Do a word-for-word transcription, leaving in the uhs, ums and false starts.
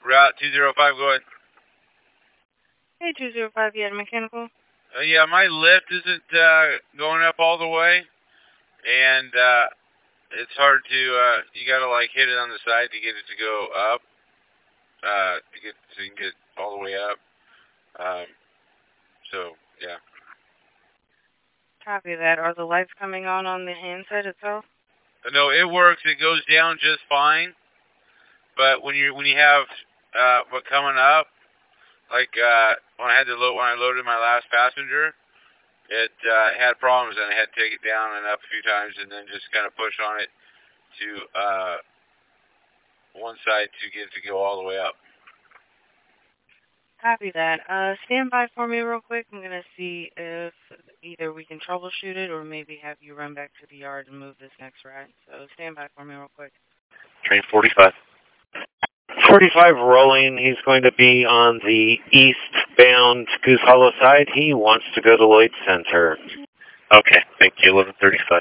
Route two zero five, go ahead. Hey, two zero five, you had a mechanical? Uh, yeah, my lift isn't uh, going up all the way, and uh, it's hard to, uh, you gotta like hit it on the side to get it to go up, uh, to get, so you can get all the way up. Um, so, yeah. Copy that. Are the lights coming on on the handset itself? No, it works. It goes down just fine. But when you when you have uh, what coming up, like uh, when I had to load when I loaded my last passenger, it uh, had problems and I had to take it down and up a few times and then just kind of push on it to uh, one side to get it to go all the way up. Copy that. Uh, stand by for me real quick. I'm gonna see if either we can troubleshoot it or maybe have you run back to the yard and move this next ride. So stand by for me real quick. Train forty-five. forty-five rolling. He's going to be on the eastbound Goose Hollow side. He wants to go to Lloyd Center. Okay, thank you. eleven thirty-five.